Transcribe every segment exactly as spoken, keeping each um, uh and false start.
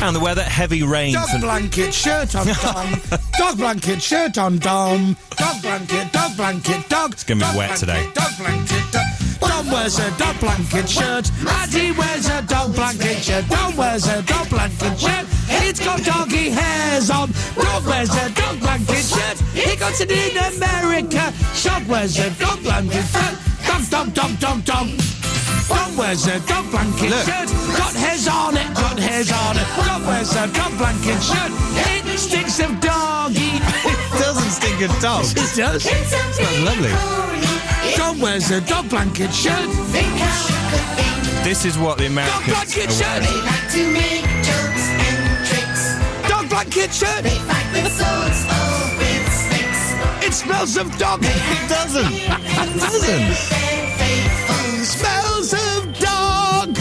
And the weather, heavy rain. Dog blanket shirt on Dom. Dog blanket shirt on Dom. Dog blanket, dog blanket, dog. It's gonna be wet today. Dog blanket, dog. Dom wears a dog blanket shirt. And he wears a dog blanket shirt. Dom wears a dog blanket shirt. It's got doggy hairs on. Dog wears a dog blanket shirt. He got it in America. Dog wears a dog blanket shirt. Dog, dog, dog, dog, dog. Dog wears a dog blanket Look. shirt. Got hairs on it, got hairs on it. Dog wears a dog blanket shirt. It stinks of doggy. It doesn't stink of dog. It does. That's lovely. Dog wears a dog blanket shirt. This is what the Dog Americans blanket are shirt. wearing. like to make jokes and tricks. Dog blanket shirt. They fight with swords or with sticks. It smells of dog. It doesn't. It doesn't. They're faithful. Smells of dog.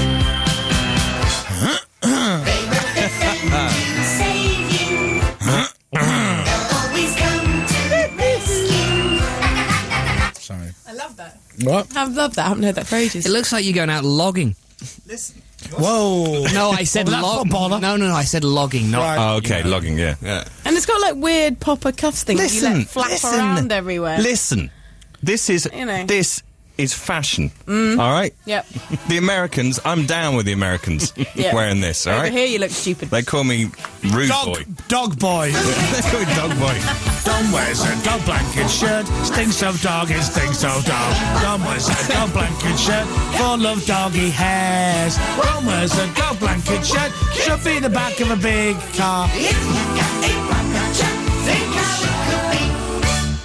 They will defend you, save you. They'll always come to the rescue. Sorry. I love that. What? I love that. I haven't heard that for ages. It looks like you're going out logging. Listen. Whoa. No, I said Oh, that's log. not bother. No, no, no, I said logging, not. Right. Oh, okay, logging, yeah. yeah. And it's got like weird popper cuffs things that you Listen, let flap listen. around everywhere. Listen, this is You know. this is fashion. All right. Yep. The Americans, I'm down with the Americans Yeah. wearing this. All Over right. here you look stupid. They call me rude Dog, boy. dog boy. They call me dog boy. Dom wears a dog blanket shirt. Stinks of dog, it stinks of dog. Dom wears a dog blanket shirt full of doggy hairs. Dom wears a dog blanket shirt. Should be the back of a big car. If you got a